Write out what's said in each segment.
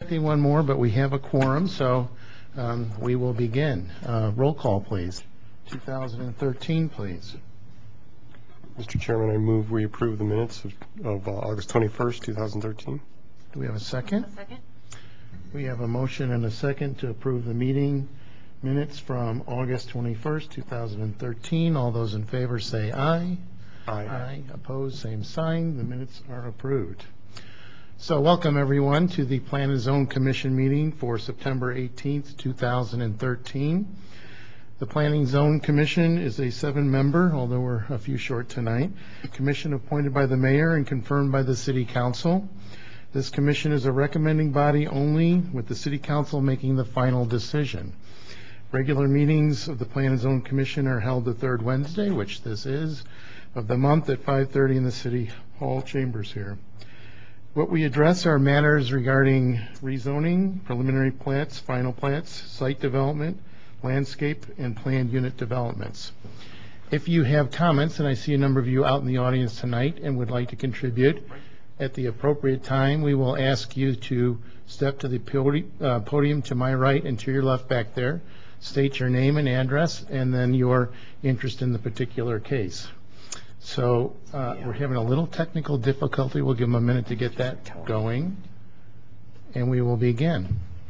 One more, but we have a quorum, so we will begin. Roll call, please. 2013, please. Mr. Chairman, I move we approve the minutes of August 21st, 2013. Do we have a second? A second. We have a motion and a second to approve the meeting minutes from August 21st, 2013. All those in favor say aye. Aye. Opposed, same sign. The minutes are approved. So welcome everyone to the Plan and Zone Commission meeting for September 18th, 2013. The Planning Zone Commission is a 7-member, although we're a few short tonight, commission appointed by the mayor and confirmed by the city council. This commission is a recommending body only, with the city council making the final decision. Regular meetings of the Plan and Zone Commission are held the third Wednesday, which this is, of the month at 5:30 in the City Hall chambers here. What we address are matters regarding rezoning, preliminary plats, final plats, site development, landscape, and planned unit developments. If you have comments, and I see a number of you out in the audience tonight and would like to contribute, at the appropriate time we will ask you to step to the podium to my right and to your left back there, state your name and address, and then your interest in the particular case. So we're having a little technical difficulty. We'll give them a minute to get that going, and we will begin.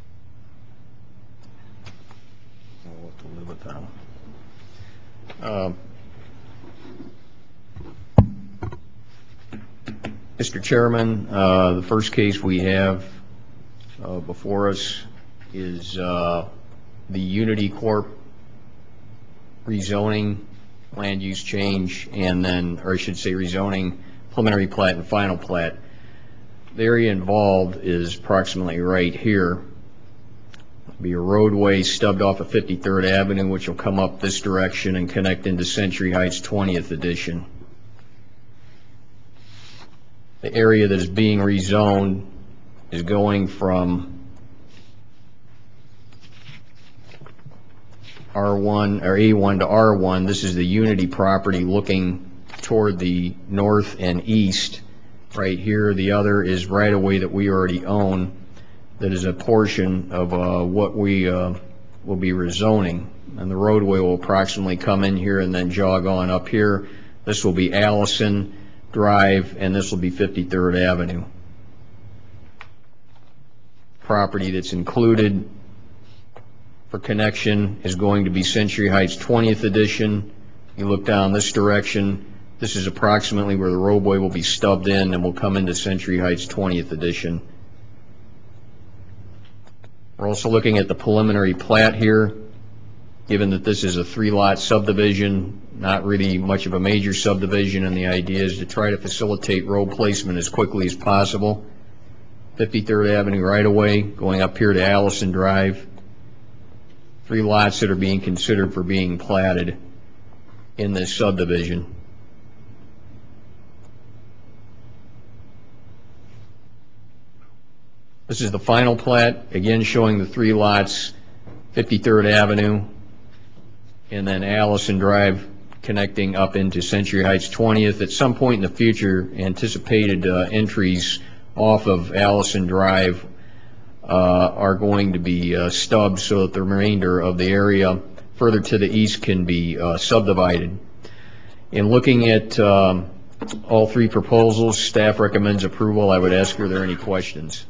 We'll have to live with that. Mr. Chairman, the first case we have before us is the Unity Corp rezoning, land use change, and then, or I should say rezoning, preliminary plat and final plat. The area involved is approximately right here. It'll be a roadway stubbed off of 53rd Avenue, which will come up this direction and connect into Century Heights 20th Edition. The area that is being rezoned is going from R1 or A1 to R1. This is the Unity property looking toward the north and east. Right here, the other is right away that we already own. That is a portion of what we will be rezoning, and the roadway will approximately come in here and then jog on up here. This will be Allison Drive, and this will be 53rd Avenue. Property that's included for connection is going to be Century Heights 20th Edition. You look down this direction, this is approximately where the roadway will be stubbed in and will come into Century Heights 20th Edition. We're also looking at the preliminary plat here. Given that this is a 3-lot subdivision, not really much of a major subdivision, and the idea is to try to facilitate road placement as quickly as possible. 53rd Avenue right away, going up here to Allison Drive. 3 lots that are being considered for being platted in this subdivision. This is the final plat, again showing the 3 lots, 53rd Avenue, and then Allison Drive connecting up into Century Heights 20th. At some point in the future, anticipated entries off of Allison Drive are going to be stubbed so that the remainder of the area further to the east can be subdivided. In looking at all 3 proposals, staff recommends approval. I would ask, are there any questions?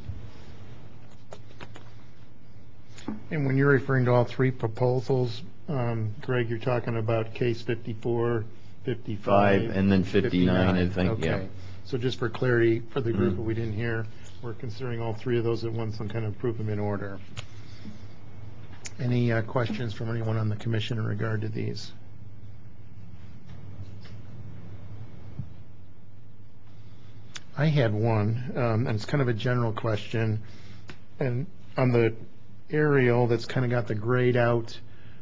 And when you're referring to all 3 proposals, Greg, you're talking about case 54, 55, and then 59, I think. Okay. Yeah. So just for clarity for the group that we didn't hear, we're considering all 3 of those at once and kind of approve them in order. Any questions from anyone on the commission in regard to these? I had one, and it's kind of a general question. And on the aerial that's kind of got the grayed out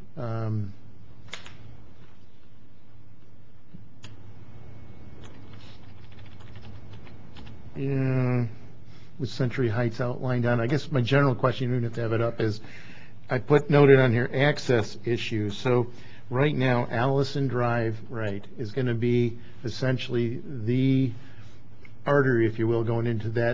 with Century Heights outlined on. I guess my general question, you don't have to have it up, is I noted on here access issues. So right now, Allison Drive, right, is going to be essentially the artery, if you will, going into that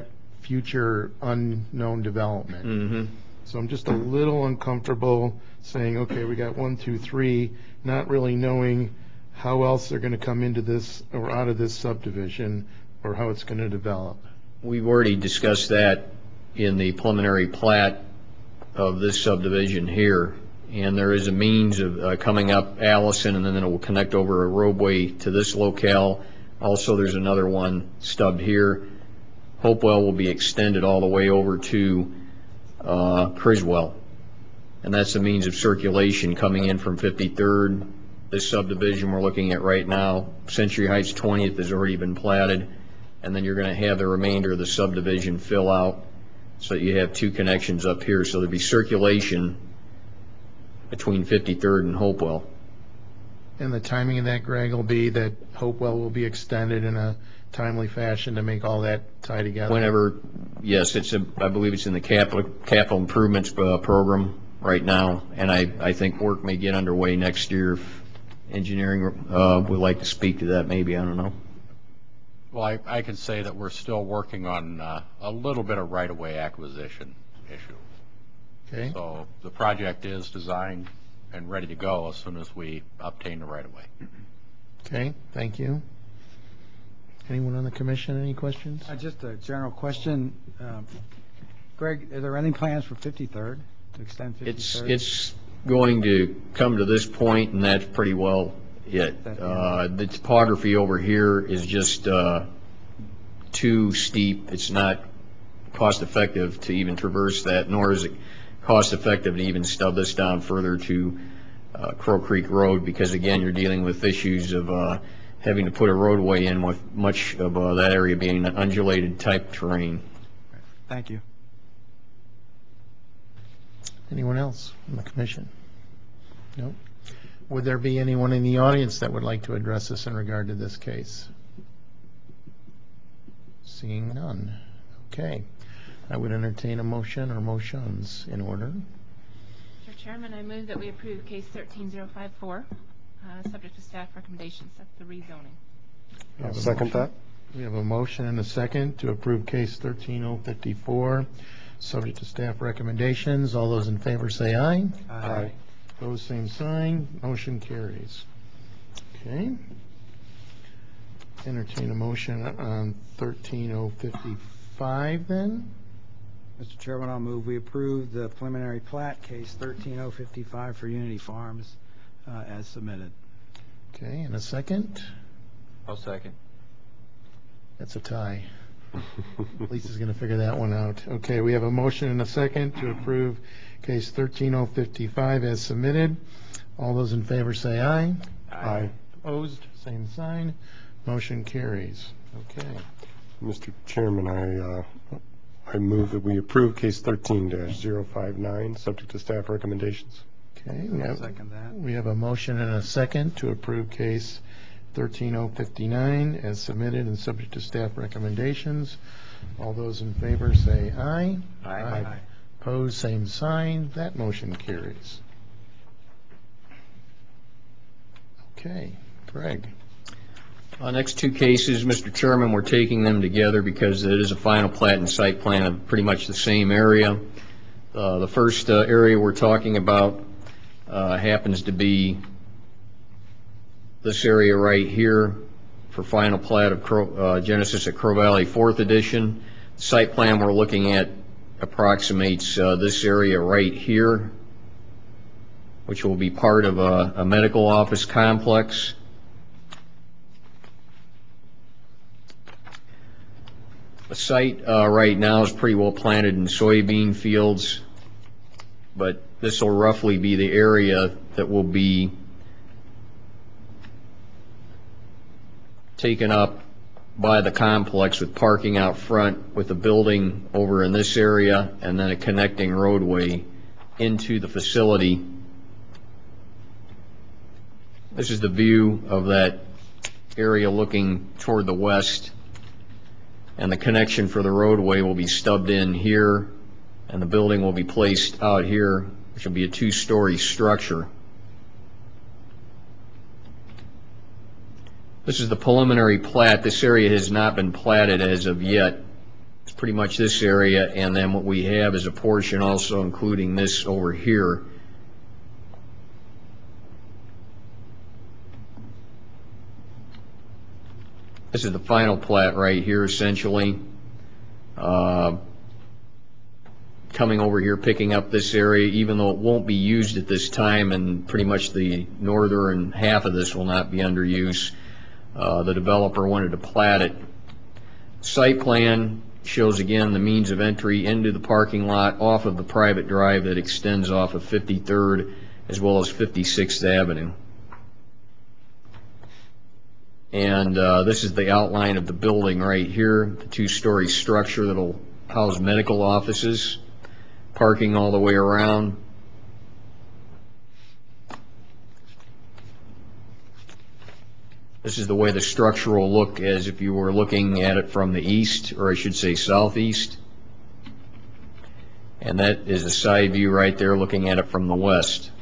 future unknown development. Mm-hmm. So I'm just a little uncomfortable saying, okay, we got 1, 2, 3, not really knowing how else they're going to come into this or out of this subdivision or how it's going to develop. We've already discussed that in the preliminary plat of this subdivision here, and there is a means of coming up Allison, and then it will connect over a roadway to this locale. Also, there's another one stubbed here. Hopewell will be extended all the way over to Criswell, and that's the means of circulation coming in from 53rd. This subdivision we're looking at right now, Century Heights 20th, has already been platted, and then you're going to have the remainder of the subdivision fill out so that you have 2 connections up here. So there'll be circulation between 53rd and Hopewell. And the timing of that, Greg, will be that Hopewell will be extended in a timely fashion to make all that tie together? Whenever, yes, I believe it's in the capital improvements program right now, and I think work may get underway next year. If engineering would like to speak to that, maybe, I don't know. Well, I can say that we're still working on a little bit of right-of-way acquisition issue. Okay. So the project is designed and ready to go as soon as we obtain the right-of-way. Okay, thank you. Anyone on the commission, any questions? Just a general question. Greg, are there any plans for 53rd, to extend 53rd? It's going to come to this point, and that's pretty well it. The topography over here is just too steep. It's not cost effective to even traverse that, nor is it cost effective to even stub this down further to Crow Creek Road, because again, you're dealing with issues of having to put a roadway in with much of that area being an undulated type terrain. Thank you. Anyone else on the commission? No? Would there be anyone in the audience that would like to address us in regard to this case? Seeing none. Okay. I would entertain a motion or motions in order. Mr. Chairman, I move that we approve case 13054, subject to staff recommendations. That's the rezoning. I'll second that. We have a motion and a second to approve case 13054, subject to staff recommendations. All those in favor say aye. Aye. Opposed, same sign. Motion carries. Okay. Entertain a motion on 13055 then. Mr. Chairman, I'll move we approve the preliminary plat, case 13055 for Unity Farms, as submitted. Okay, and a second. I'll second. That's a tie. Lisa's going to figure that one out. Okay, we have a motion and a second to approve case 13055 as submitted. All those in favor say aye. Aye. Opposed, same sign. Motion carries. Okay. Mr. Chairman, I move that we approve case 13-059, subject to staff recommendations. Okay, I'll second that. we have a motion and a second to approve case 13059 as submitted and subject to staff recommendations. All those in favor say aye. Aye. Opposed, same sign. That motion carries. Okay, Greg. Next 2 cases, Mr. Chairman, we're taking them together because it is a final plat and site plan of pretty much the same area. The first area we're talking about happens to be this area right here for final plat of Genesis at Crow Valley 4th Edition. The site plan we're looking at approximates this area right here, which will be part of a medical office complex. The site right now is pretty well planted in soybean fields, but this will roughly be the area that will be taken up by the complex, with parking out front, with a building over in this area, and then a connecting roadway into the facility. This is the view of that area looking toward the west, and the connection for the roadway will be stubbed in here, and the building will be placed out here, which will be a 2-story structure. This is the preliminary plat. This area has not been platted as of yet, It's pretty much this area, and then what we have is a portion also including this over here. This is the final plat right here, essentially. Coming over here, picking up this area, even though it won't be used at this time, and pretty much the northern half of this will not be under use. The developer wanted to plat it. Site plan shows again the means of entry into the parking lot off of the private drive that extends off of 53rd as well as 56th Avenue. And this is the outline of the building right here, the two-story structure that'll house medical offices, parking all the way around. This is the way the structure will look as if you were looking at it from the east, or I should say southeast. And that is a side view right there looking at it from the west.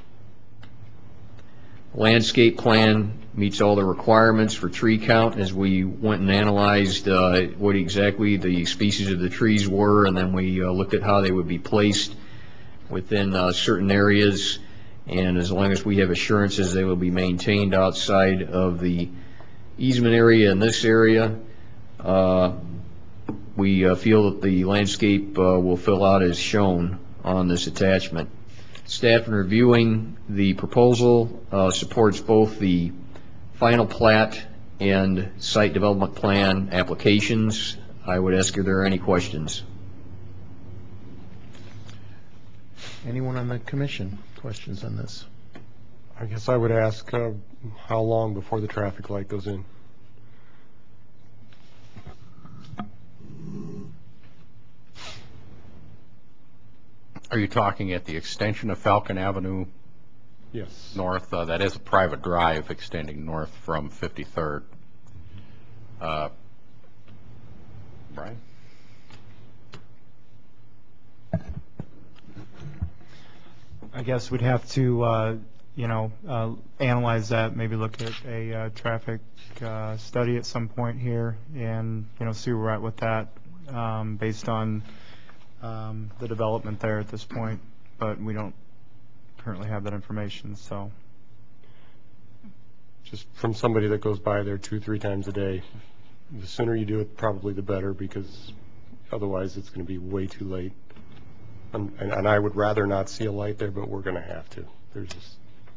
Landscape plan meets all the requirements for tree count as we went and analyzed what exactly the species of the trees were, and then we looked at how they would be placed within certain areas, and as long as we have assurances they will be maintained outside of the easement area in this area, we feel that the landscape will fill out as shown on this attachment. Staff in reviewing the proposal supports both the final plat and site development plan applications. I would ask if there are any questions. Anyone on the commission questions on this? I guess I would ask how long before the traffic light goes in? Are you talking at the extension of Falcon Avenue Yes. north? That is a private drive extending north from 53rd. Brian? I guess we'd have to, analyze that, maybe look at a traffic study at some point here and, see where we're at with that based on the development there at this point. But we don't currently have that information, so. Just from somebody that goes by there 2-3 times a day, the sooner you do it, probably the better, because otherwise it's going to be way too late. And I would rather not see a light there, but we're going to have to. There's just...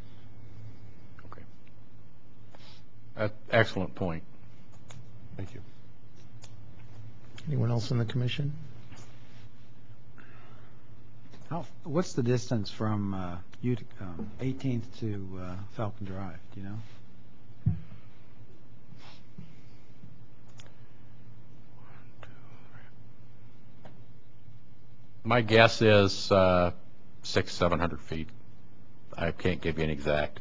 Okay. Excellent point. Thank you. Anyone else on the commission? What's the distance from 18th to Falcon Drive, do you know? My guess is 600-700 feet. I can't give you an exact.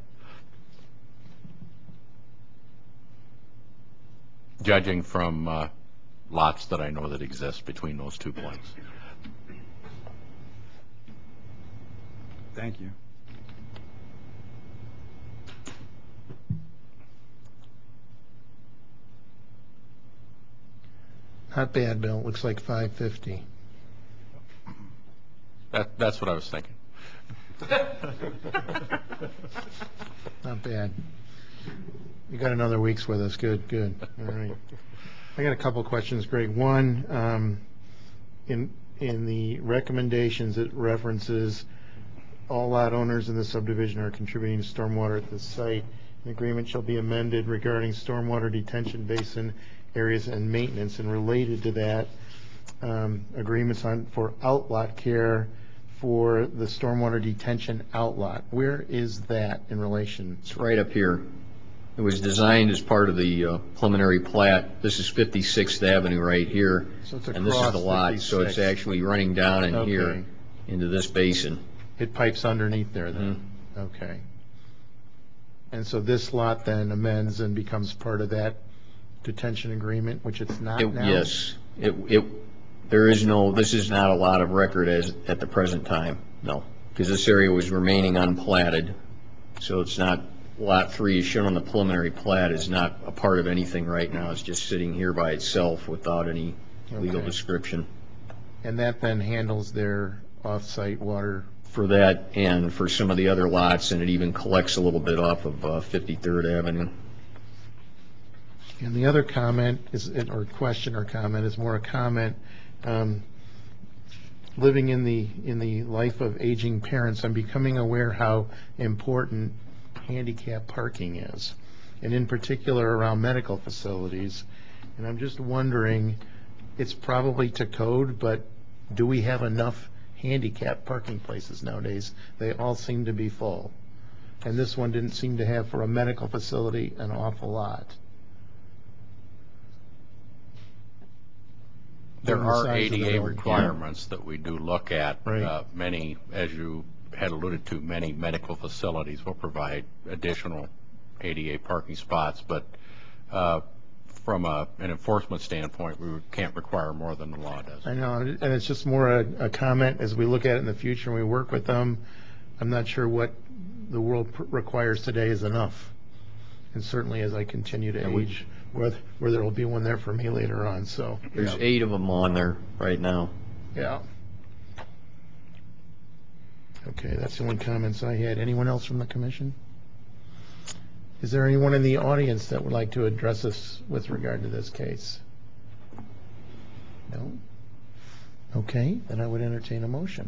Judging from lots that I know that exist between those 2 points. Thank you. Not bad, Bill. Looks like 550. That's what I was thinking. Not bad. You got another week's with us. Good, good. All right. I got a couple questions, Greg. One, in the recommendations, it references all lot owners in the subdivision are contributing to stormwater at the site. An agreement shall be amended regarding stormwater detention basin areas and maintenance, and related to that, agreements for outlot care for the stormwater detention outlot. Where is that in relation? It's right up here. It was designed as part of the preliminary plat. This is 56th Avenue right here, So it's and this is the lot. 56. So it's actually running down in here Okay. into this basin. It pipes underneath there then? Okay. And so this lot then amends and becomes part of that detention agreement, which it's not now? Yes. There is no, this is not a lot of record at the present time, no. Because this area was remaining unplatted. So it's not, Lot 3 is shown on the preliminary plat is not a part of anything right now. It's just sitting here by itself without any legal Okay. description. And that then handles their off-site water. for that and for some of the other lots, and it even collects a little bit off of 53rd Avenue. And the other comment is, or question or comment, is more a comment. Living in the life of aging parents, I'm becoming aware how important handicap parking is, and in particular around medical facilities. And I'm just wondering, it's probably to code, but do we have enough handicap parking places nowadays? They all seem to be full. And this one didn't seem to have, for a medical facility, an awful lot. There Given the are size of the ADA building. requirements that we do look at. Right. Many, as you had alluded to, many medical facilities will provide additional ADA parking spots, but from an enforcement standpoint, we can't require more than the law does. I know, and it's just more a comment as we look at it in the future and we work with them. I'm not sure what the world requires today is enough. And certainly as I continue to age, where there will be one there for me later on, so. There's 8 of them on there right now. Yeah. Okay, that's the only comments I had. Anyone else from the commission? Is there anyone in the audience that would like to address us with regard to this case? No? Okay, then I would entertain a motion.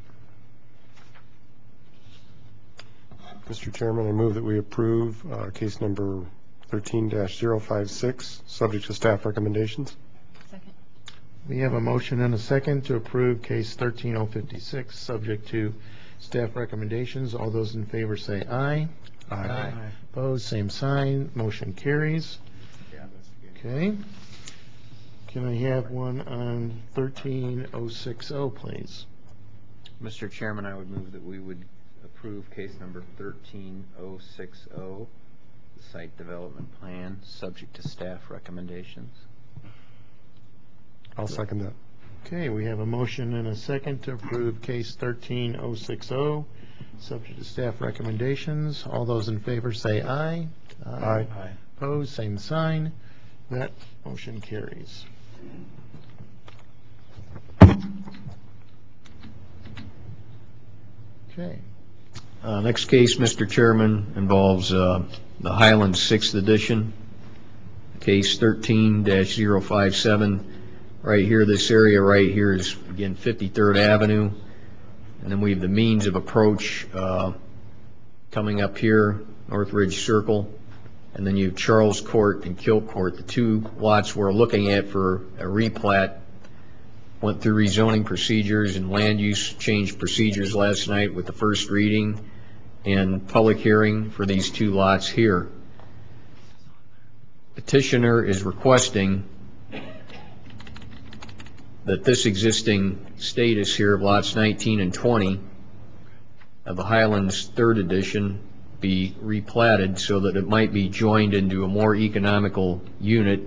Mr. Chairman, I move that we approve case number 13-056, subject to staff recommendations. Second. We have a motion and a second to approve case 13056, subject to staff recommendations. All those in favor say aye. Aye. Opposed, same sign. Motion carries. Okay. Can I have one on 13060, please? Mr. Chairman, I would move that we would approve case number 13060, the site development plan, subject to staff recommendations. I'll second that. Okay, we have a motion and a second to approve case 13060, subject to staff recommendations. All those in favor say aye. Aye. Opposed, same sign. That motion carries. Okay. Next case, Mr. Chairman, involves the Highlands 6th edition, case 13-057. Right here, this area right here is, again, 53rd Avenue. And then we have the means of approach coming up here, Northridge Circle. And then you have Charles Court and Kill Court, the two lots we're looking at for a replat. Went through rezoning procedures and land use change procedures last night with the first reading and public hearing for these two lots here. Petitioner is requesting that this existing status here of lots 19 and 20 of the Highlands 3rd edition be replatted so that it might be joined into a more economical unit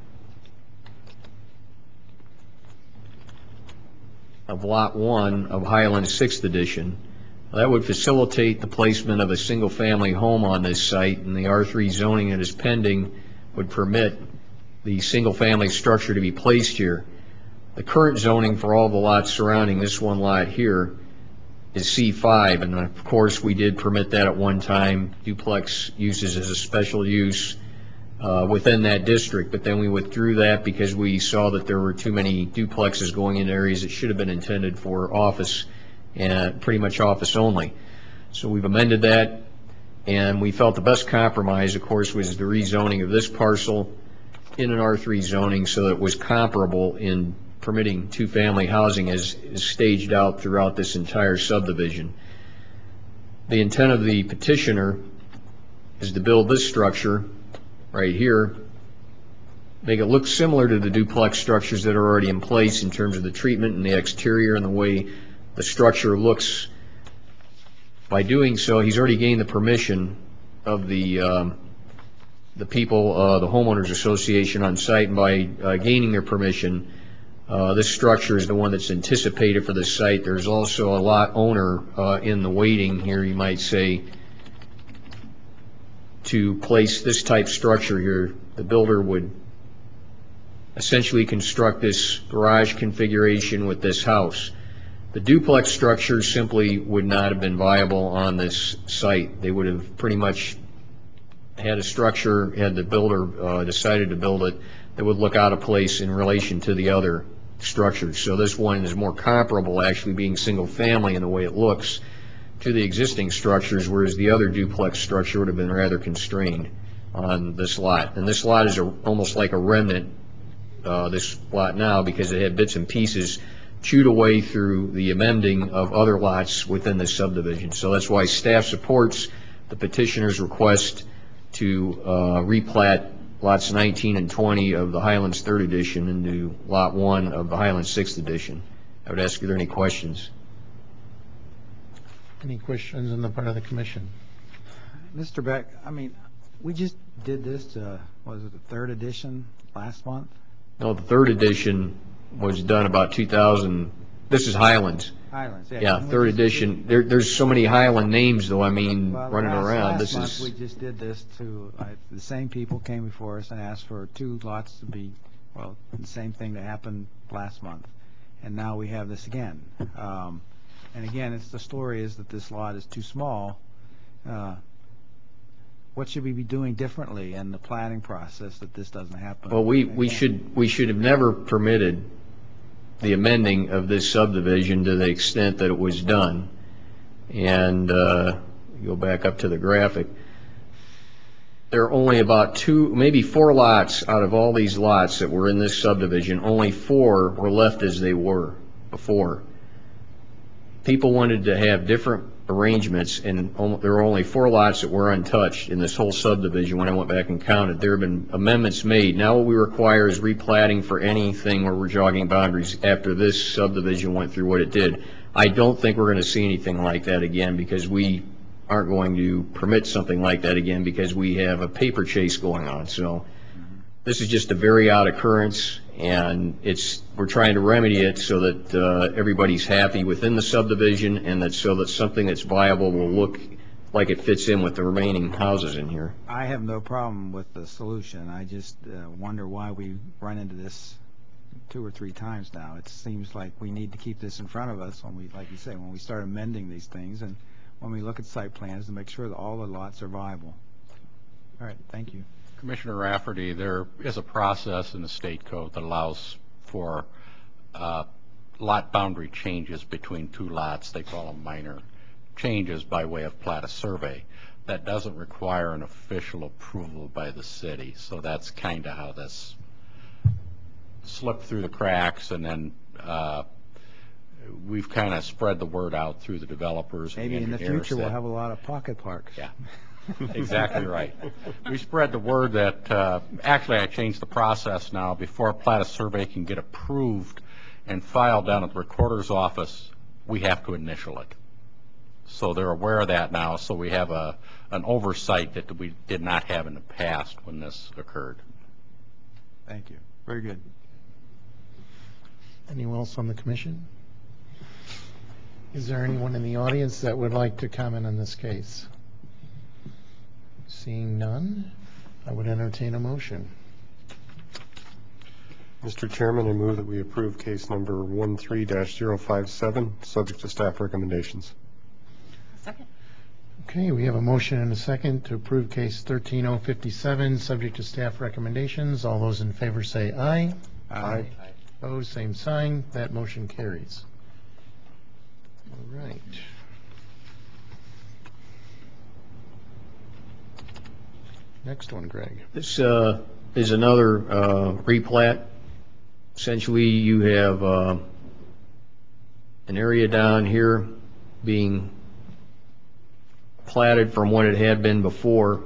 of Lot 1 of Highlands 6th edition. That would facilitate the placement of a single-family home on this site, and the R3 zoning that is pending would permit the single-family structure to be placed here. The current zoning for all the lots surrounding this one lot here is C5, and of course we did permit that at one time, duplex uses as a special use within that district, but then we withdrew that because we saw that there were too many duplexes going in areas that should have been intended for office, and pretty much office only. So we've amended that, and we felt the best compromise, of course, was the rezoning of this parcel in an R3 zoning so that it was comparable in permitting two-family housing as is staged out throughout this entire subdivision. The intent of the petitioner is to build this structure right here, make it look similar to the duplex structures that are already in place in terms of the treatment and the exterior and the way the structure looks. By doing so, he's already gained the permission of the people, the homeowners association on site, and by gaining their permission, this structure is the one that's anticipated for this site. There's also a lot owner in the waiting here, you might say, to place this type structure here. The builder would essentially construct this garage configuration with this house. The duplex structure simply would not have been viable on this site. They would have pretty much had a structure, had the builder decided to build it, that would look out of place in relation to the other structures. So this one is more comparable, actually being single family in the way it looks, to the existing structures, whereas the other duplex structure would have been rather constrained on this lot. And this lot is almost like a remnant, this lot now, because it had bits and pieces chewed away through the amending of other lots within the subdivision. So that's why staff supports the petitioner's request to replat lots 19 and 20 of the Highlands 3rd Edition into lot 1 of the Highlands 6th Edition. I would ask if there are any questions. Any questions on the part of the commission? Mr. Beck, I mean, we just did this to, was it the 3rd edition last month? No, the 3rd Edition was done about 2000. This is Highlands. Highlands, yeah. Yeah, Didn't we 3rd just Edition. There's so many Highland names, though, I mean, running around. Last This month, is. we just did this to, the same people came before us and asked for 2 lots to be, well, the same thing that happened last month. And now we have this again. And again, the story is that this lot is too small. What should we be doing differently in the planning process that this doesn't happen? Well, we again? should have never permitted the amending of this subdivision to the extent that it was done. And go back up to the graphic. There are only about 2, maybe 4 lots out of all these lots that were in this subdivision. Only 4 were left as they were before. People wanted to have different arrangements, and there were only 4 lots that were untouched in this whole subdivision when I went back and counted. There have been amendments made. Now what we require is replatting for anything where we're jogging boundaries after this subdivision went through what it did. I don't think we're going to see anything like that again, because we aren't going to permit something like that again, because we have a paper chase going on. So this is just a very odd occurrence, and we're trying to remedy it so that everybody's happy within the subdivision, and that so that something that's viable will look like it fits in with the remaining houses in here. I have no problem with the solution. I just wonder why we run into this 2 or 3 times now. It seems like we need to keep this in front of us when we, like you say, when we start amending these things, and when we look at site plans to make sure that all the lots are viable. All right, thank you. Commissioner Rafferty, there is a process in the state code that allows for lot boundary changes between 2 lots. They call them minor changes by way of plat of survey. That doesn't require an official approval by the city. So that's kind of how this slipped through the cracks, and then we've kind of spread the word out through the developers. Maybe and in the future we'll have a lot of pocket parks. Yeah. Exactly right. We spread the word that, actually I changed the process now. Before a plat of survey can get approved and filed down at the recorder's office, we have to initial it. So they're aware of that now, so we have an oversight that we did not have in the past when this occurred. Thank you. Very good. Anyone else on the commission? Is there anyone in the audience that would like to comment on this case? Seeing none, I would entertain a motion. Mr. Chairman, I move that we approve case number 13-057, subject to staff recommendations. Second. Okay, we have a motion and a second to approve case 13057, subject to staff recommendations. All those in favor say aye. Aye. Opposed, same sign. That motion carries. All right. Next one, Greg. This is another replat. Essentially, you have an area down here being platted from what it had been before.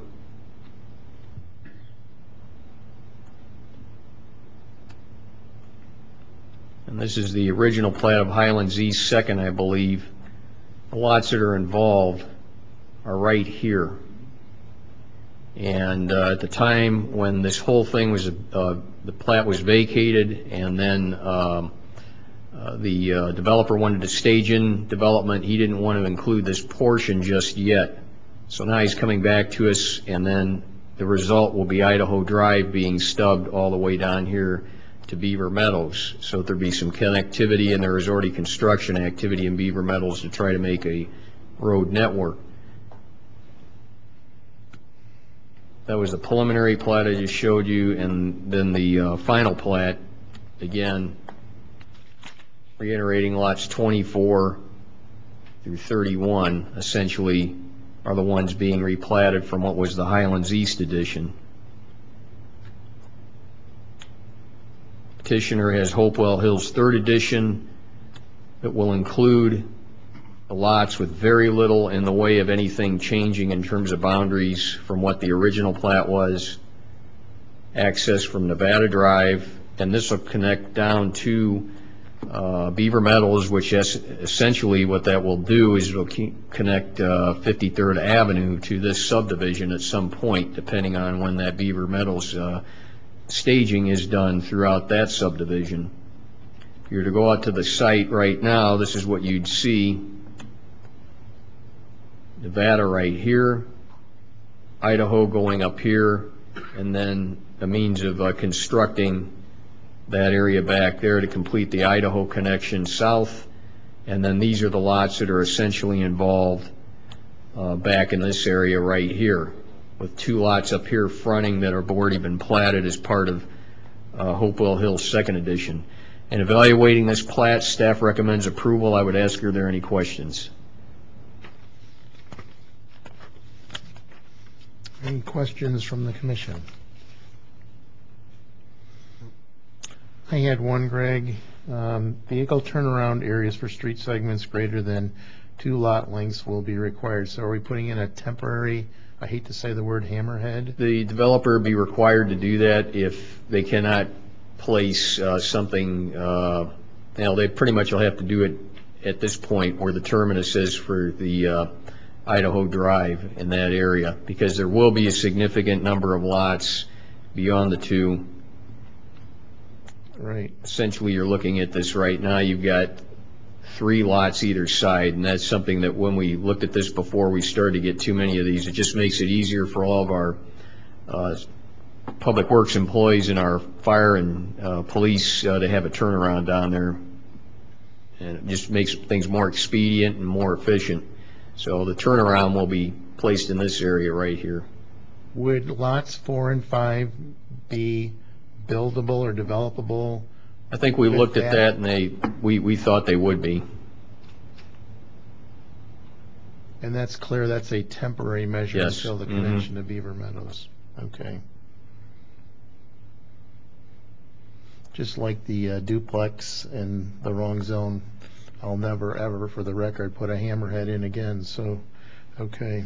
And this is the original plat of Highlands East 2nd, I believe. The lots that are involved are right here. And at the time when this whole thing was, the plat was vacated, and then the developer wanted to stage in development, he didn't want to include this portion just yet. So now he's coming back to us, and then the result will be Idaho Drive being stubbed all the way down here to Beaver Meadows, so that there'd be some connectivity, and there is already construction activity in Beaver Meadows to try to make a road network. That was the preliminary plat I just showed you, and then the final plat, again, reiterating lots 24 through 31, essentially, are the ones being replatted from what was the Highlands East edition. Petitioner has Hopewell Hills 3rd edition that will include lots with very little in the way of anything changing in terms of boundaries from what the original plat was, access from Nevada Drive, and this will connect down to Beaver Meadows, which essentially what that will do is it'll connect 53rd Avenue to this subdivision at some point, depending on when that Beaver Meadows staging is done throughout that subdivision. If you were to go out to the site right now, this is what you'd see. Nevada right here, Idaho going up here, and then the means of constructing that area back there to complete the Idaho connection south. And then these are the lots that are essentially involved back in this area right here, with 2 lots up here fronting that have already been platted as part of Hopewell Hills 2nd edition. In evaluating this plat, staff recommends approval. I would ask, are there any questions? Any questions from the commission? I had one, Greg. Vehicle turnaround areas for street segments greater than 2 lot lengths will be required. So are we putting in a temporary, I hate to say the word hammerhead? The developer would be required to do that if they cannot place something, they pretty much will have to do it at this point where the terminus is for the Idaho Drive in that area, because there will be a significant number of lots beyond the 2. Right. Essentially, you're looking at this right now, you've got 3 lots either side, and that's something that when we looked at this before we started to get too many of these, it just makes it easier for all of our public works employees and our fire and police to have a turnaround down there, and it just makes things more expedient and more efficient. So the turnaround will be placed in this area right here. Would lots 4 and 5 be buildable or developable? I think we looked at that, and we thought they would be. And that's clear, that's a temporary measure Yes. until the connection to Beaver Meadows. Okay. Just like the duplex in the wrong zone, I'll never ever, for the record, put a hammerhead in again, so, okay.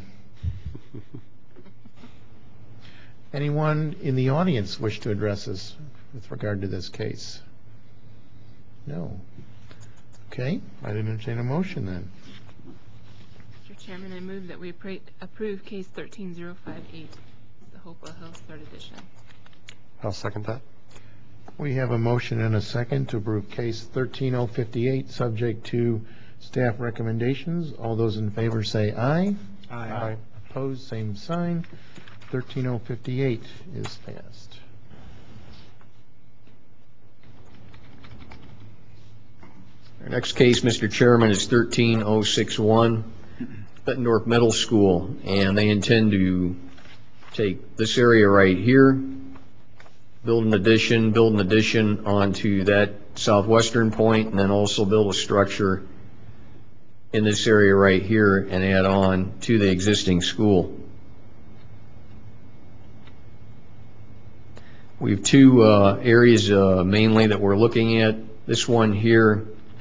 Anyone in the audience wish to address us with regard to this case? No. Okay, I'd entertain a motion then. Mr. Chairman, I move that we approve case 13058, the Hopewell Hills 3rd edition. I'll second that. We have a motion and a second to approve case 13058, subject to staff recommendations. All those in favor say aye. Aye. Opposed, same sign. 13058 is passed. Our next case, Mr. Chairman, is 13061, Bettendorf Middle School, and they intend to take this area right here, build an addition onto that southwestern point, and then also build a structure in this area right here and add on to the existing school. We have 2 areas mainly that we're looking at. This one here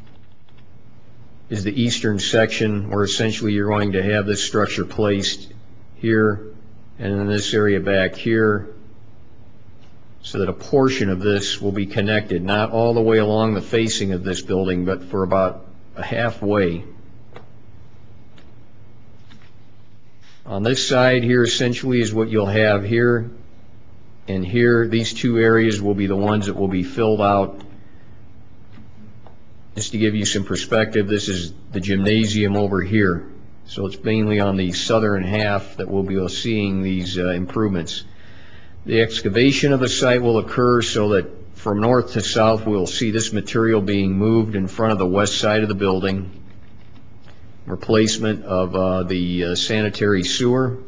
is the eastern section, where essentially you're going to have this structure placed here and in this area back here, so that a portion of this will be connected, not all the way along the facing of this building, but for about a halfway. On this side here essentially is what you'll have here, and here these 2 areas will be the ones that will be filled out. Just to give you some perspective, this is the gymnasium over here, so it's mainly on the southern half that we'll be seeing these improvements. The excavation of the site will occur so that from north to south, we'll see this material being moved in front of the west side of the building, replacement of the sanitary sewer,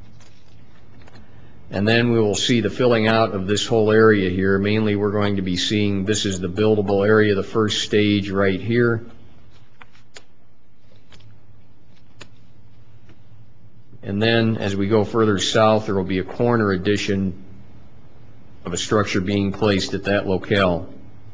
and then we will see the filling out of this whole area here. Mainly we're going to be seeing, this is the buildable area, the first stage right here. And then as we go further south, there will be a corner addition of a structure being placed at that locale.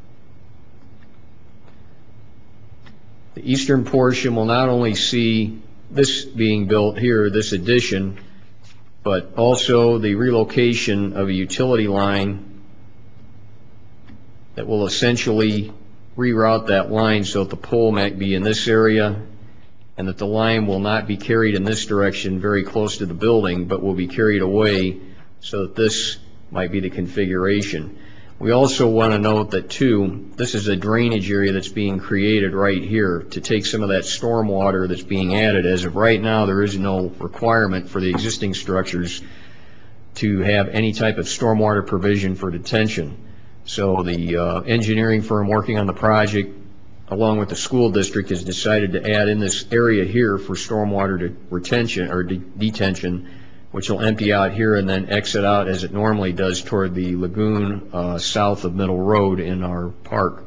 The eastern portion will not only see this being built here, this addition, but also the relocation of a utility line that will essentially reroute that line so that the pole might be in this area and that the line will not be carried in this direction very close to the building, but will be carried away so that this might be the configuration. We also want to note that, too, this is a drainage area that's being created right here to take some of that storm water that's being added. As of right now, there is no requirement for the existing structures to have any type of stormwater provision for detention. So the engineering firm working on the project, along with the school district, has decided to add in this area here for stormwater retention or detention, which will empty out here and then exit out as it normally does toward the lagoon south of Middle Road in our park.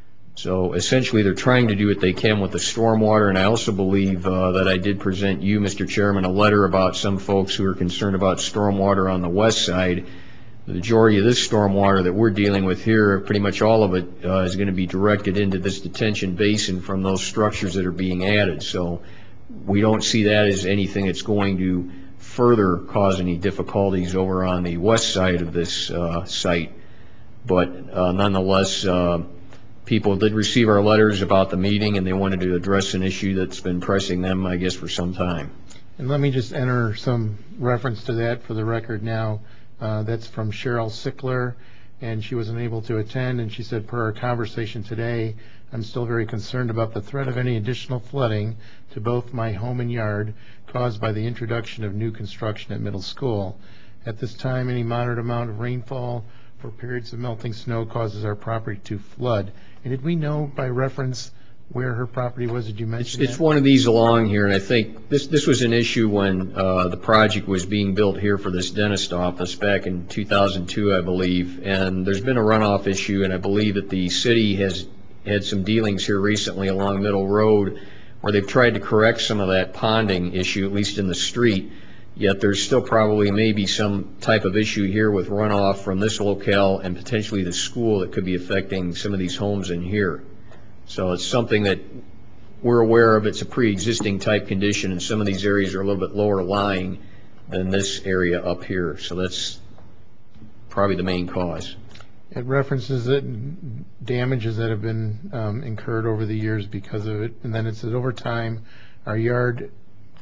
So essentially they're trying to do what they can with the stormwater, and I also believe that I did present you, Mr. Chairman, a letter about some folks who are concerned about stormwater on the west side. The majority of this stormwater that we're dealing with here, pretty much all of it, is going to be directed into this detention basin from those structures that are being added. So we don't see that as anything that's going to further cause any difficulties over on the west side of this site. But nonetheless, people did receive our letters about the meeting, and they wanted to address an issue that's been pressing them, I guess, for some time. And let me just enter some reference to that for the record now. That's from Cheryl Sickler, and she was unable to attend, and she said, per our conversation today, I'm still very concerned about the threat of any additional flooding to both my home and yard caused by the introduction of new construction at middle school. At this time, any moderate amount of rainfall or periods of melting snow causes our property to flood. And did we know by reference where her property was? Did you mention It's that? one of these along here, and I think this was an issue when the project was being built here for this dentist office back in 2002, I believe. And there's been a runoff issue, and I believe that the city has had some dealings here recently along Middle Road where they've tried to correct some of that ponding issue, at least in the street. Yet there's still probably maybe some type of issue here with runoff from this locale and potentially the school that could be affecting some of these homes in here. So it's something that we're aware of. It's a pre-existing type condition, and some of these areas are a little bit lower lying than this area up here. So that's probably the main cause. It references it, damages that have been incurred over the years because of it. And then it says, over time, our yard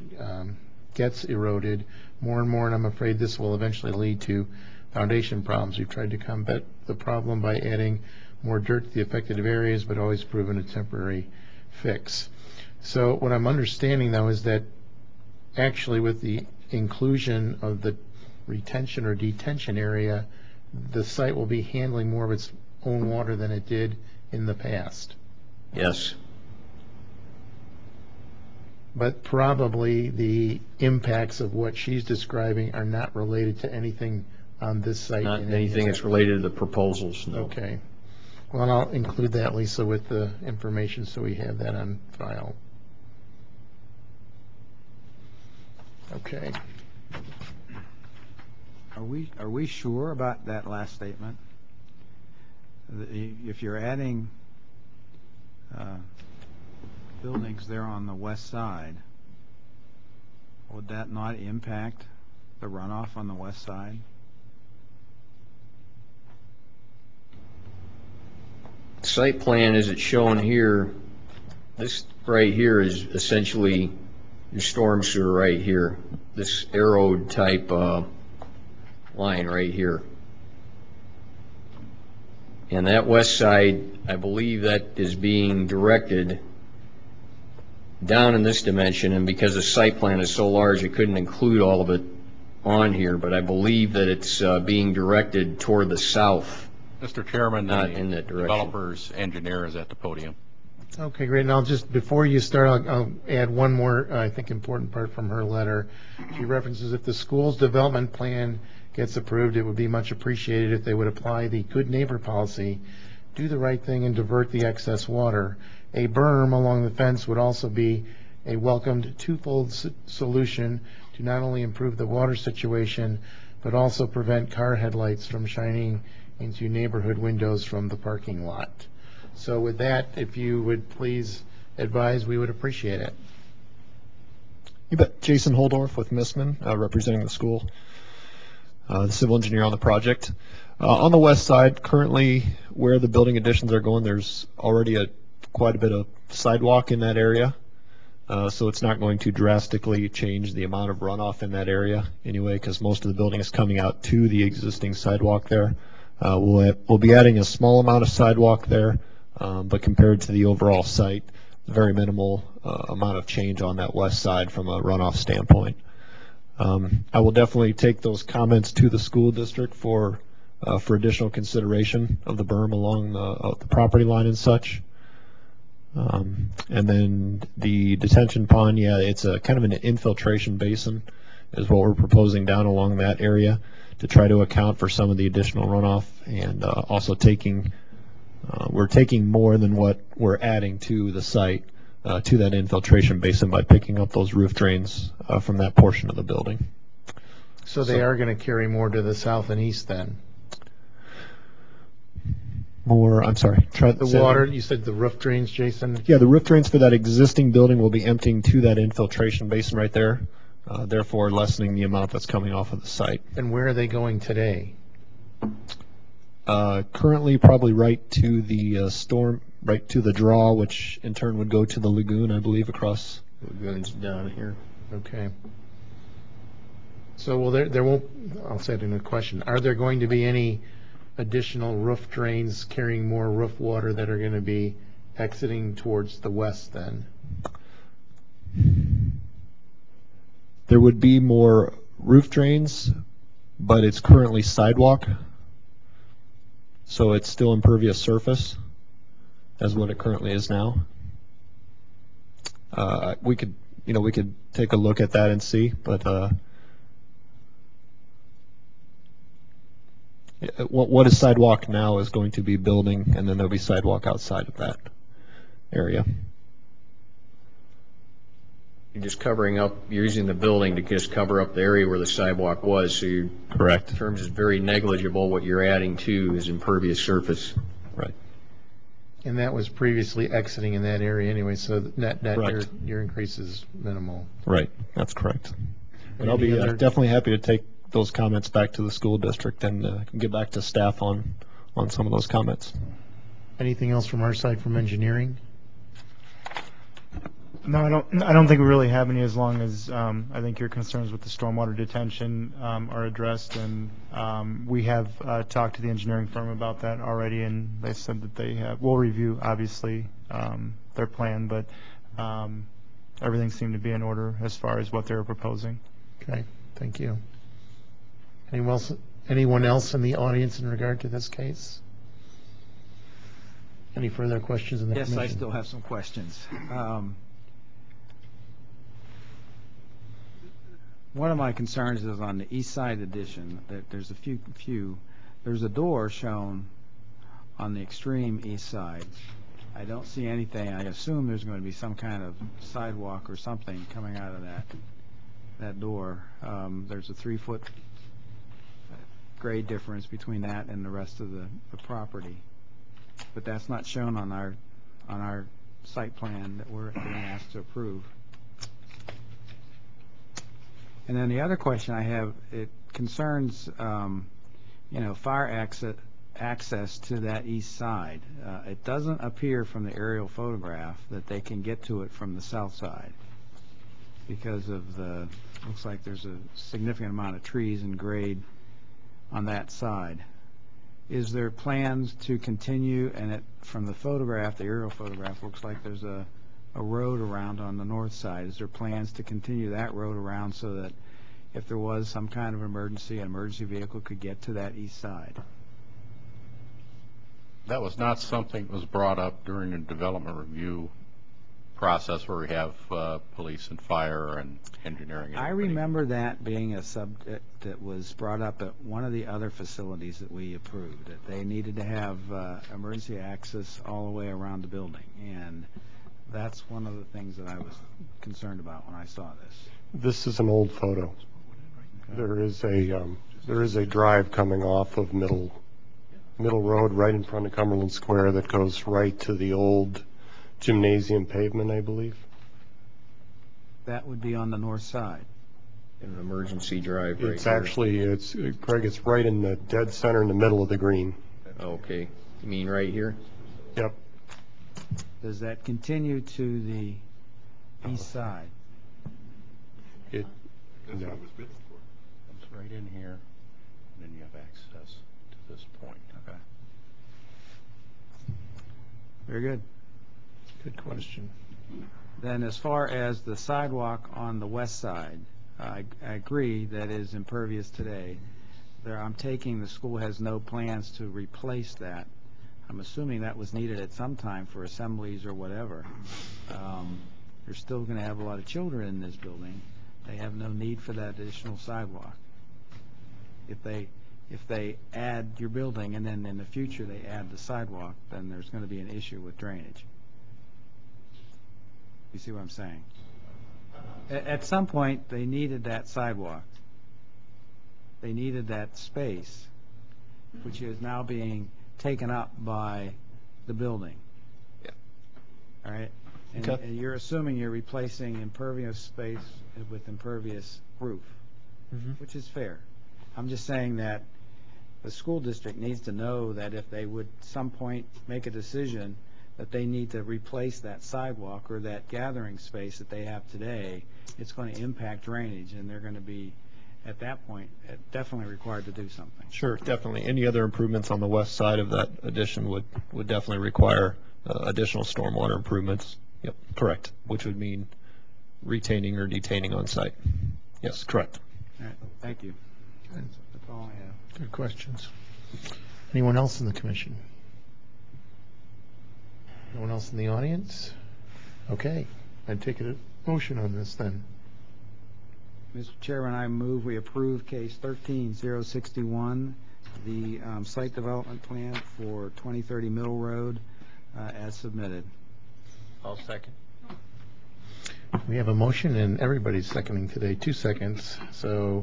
gets eroded more and more, and I'm afraid this will eventually lead to foundation problems. We've tried to combat the problem by adding more dirt to the affected areas, but always proven a temporary fix. So what I'm understanding, though, is that actually with the inclusion of the retention or detention area, the site will be handling more of its own water than it did in the past. Yes. But probably the impacts of what she's describing are not related to anything on this site. Not anything that's related to the proposals, no. Okay. Well, I'll include that, Lisa, with the information so we have that on file. Okay. Are we sure about that last statement? If you're adding buildings there on the west side, would that not impact the runoff on the west side? Site plan as it's shown here, this right here is essentially your storm sewer right here. This arrowed type line right here. And that west side, I believe that is being directed down in this dimension, and because the site plan is so large it couldn't include all of it on here, but I believe that it's being directed toward the south Mr. Chairman, Not the in that direction. developer's engineer is at the podium. Okay, great. And I'll just, before you start, I'll add one more, I think, important part from her letter. She references if the school's development plan gets approved, it would be much appreciated if they would apply the good neighbor policy, do the right thing, and divert the excess water. A berm along the fence would also be a welcomed twofold solution to not only improve the water situation, but also prevent car headlights from shining into neighborhood windows from the parking lot. So with that, if you would please advise, we would appreciate it. You bet. Jason Holdorf with Missman, representing the school, the civil engineer on the project. On the west side, currently where the building additions are going, there's already quite a bit of sidewalk in that area. So it's not going to drastically change the amount of runoff in that area anyway, because most of the building is coming out to the existing sidewalk there. We'll be adding a small amount of sidewalk there, but compared to the overall site, very minimal amount of change on that west side from a runoff standpoint. I will definitely take those comments to the school district for additional consideration of the berm along the property line and such. And then the detention pond, yeah, it's a kind of an infiltration basin is what we're proposing down along that area to try to account for some of the additional runoff, and also we're taking more than what we're adding to the site to that infiltration basin by picking up those roof drains from that portion of the building. So they are going to carry more to the south and east then? More, I'm sorry. The water, you said the roof drains, Jason? Yeah, the roof drains for that existing building will be emptying to that infiltration basin right there, therefore lessening the amount that's coming off of the site. And where are they going today? Currently, probably right to the right to the draw, which in turn would go to the lagoon, I believe, across. Lagoon's down here. Okay. So, well, there won't, I'll say it in a question, are there going to be any additional roof drains carrying more roof water that are going to be exiting towards the west then? There would be more roof drains, but it's currently sidewalk, so it's still impervious surface as what it currently is now. We could take a look at that and see, but what is sidewalk now is going to be building, and then there'll be sidewalk outside of that area. You're just covering up, you're using the building to just cover up the area where the sidewalk was, so your Correct. terms is very negligible. What you're adding to is impervious surface. Right. And that was previously exiting in that area anyway, so net Right. your increase is minimal. Right, that's correct. But I'll Any be other- definitely happy to take those comments back to the school district and get back to staff on some of those comments. Anything else from our side from engineering? No, I don't think we really have any, as long as I think your concerns with the stormwater detention are addressed, and we have talked to the engineering firm about that already, and they said that we'll review, obviously, their plan, but everything seemed to be in order as far as what they were proposing. Okay, thank you. Anyone else in the audience in regard to this case? Any further questions in the commission? Yes, I still have some questions. One of my concerns is on the east side addition, that there's there's a door shown on the extreme east side. I don't see anything. I assume there's going to be some kind of sidewalk or something coming out of that door. There's a 3-foot grade difference between that and the rest of the property, but that's not shown on our site plan that we're being asked to approve. And then the other question I have, it concerns fire access to that east side. It doesn't appear from the aerial photograph that they can get to it from the south side because of looks like there's a significant amount of trees and grade on that side. Is there plans to continue, and from the photograph, the aerial photograph, looks like there's a road around on the north side. Is there plans to continue that road around so that if there was some kind of emergency, an emergency vehicle could get to that east side? That was not something that was brought up during the development review process where we have police and fire and engineering. And I everybody. remember that being a subject that was brought up at one of the other facilities that we approved, that they needed to have emergency access all the way around the building. And that's one of the things that I was concerned about when I saw this. This is an old photo. There is a drive coming off of Middle Road right in front of Cumberland Square that goes right to the old gymnasium pavement, I believe. That would be on the north side. An emergency drive right It's here. actually, Craig, it's right in the dead center in the middle of the green. Okay. You mean right here? Yep. Does that continue to the east side? No. It's right in here, and then you have access to this point. Okay. Very good. Good question. Then as far as the sidewalk on the west side, I agree that is impervious today. I'm taking the school has no plans to replace that. I'm assuming that was needed at some time for assemblies or whatever. They're still going to have a lot of children in this building. They have no need for that additional sidewalk. If they add your building and then in the future they add the sidewalk, then there's going to be an issue with drainage. You see what I'm saying? At some point, they needed that sidewalk. They needed that space, which is now being taken up by the building. Yeah. All right? And, Okay. and you're assuming you're replacing impervious space with impervious roof, which is fair. I'm just saying that the school district needs to know that if they would some point make a decision that they need to replace that sidewalk or that gathering space that they have today, it's going to impact drainage, and they're going to be, at that point, definitely required to do something. Sure, definitely. Any other improvements on the west side of that addition would definitely require additional stormwater improvements. Yep, correct, which would mean retaining or detaining on site. Yes, correct. All right, thank you. That's all I have. Good questions. Anyone else in the commission? No one else in the audience? Okay, I'd take a motion on this then. Mr. Chairman, I move we approve case 13061, the site development plan for 2030 Mill Road as submitted. I'll second. We have a motion, and everybody's seconding today, 2 seconds. So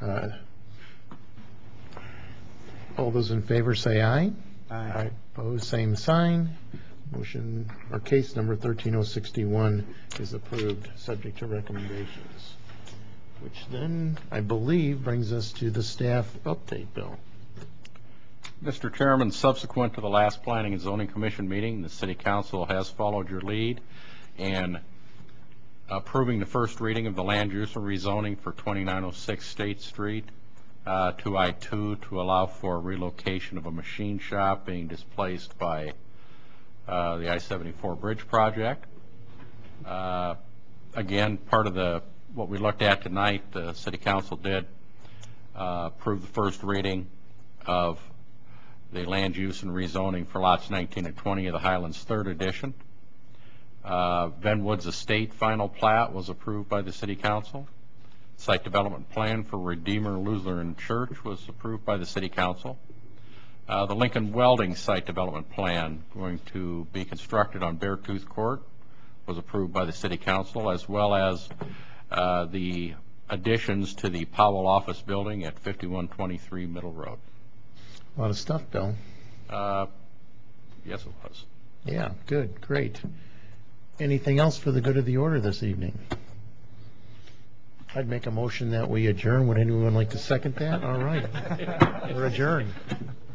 all those in favor say aye. Aye. Opposed, same sign. Motion, or case number 13061 is approved, subject to recommendations, which then, I believe, brings us to the staff update, Bill. Mr. Chairman, subsequent to the last Planning and Zoning Commission meeting, the City Council has followed your lead in approving the first reading of the land use and rezoning for 2906 State Street to I-2 to allow for relocation of a machine shop being displaced by the I-74 bridge project. Again, part of what we looked at tonight, the City Council did approve the first reading of the land use and rezoning for lots 19 and 20 of the Highlands 3rd Edition. Ben Woods Estate final plat was approved by the City Council. Site development plan for Redeemer Lutheran Church was approved by the City Council. The Lincoln Welding site development plan going to be constructed on Beartooth Court was approved by the City Council, as well as the additions to the Powell office building at 5123 Middle Road. A lot of stuff, Bill. Yes, it was. Yeah, good, great. Anything else for the good of the order this evening? I'd make a motion that we adjourn. Would anyone like to second that? All right. We're adjourned.